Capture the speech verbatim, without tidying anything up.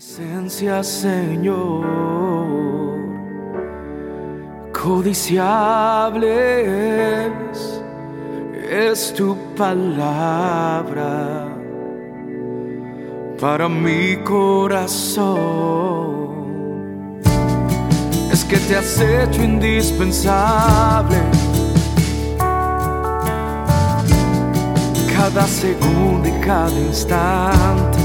Presencia, Señor, codiciable es, es tu palabra para mi corazón. Es que te has hecho indispensable cada segundo y cada instante.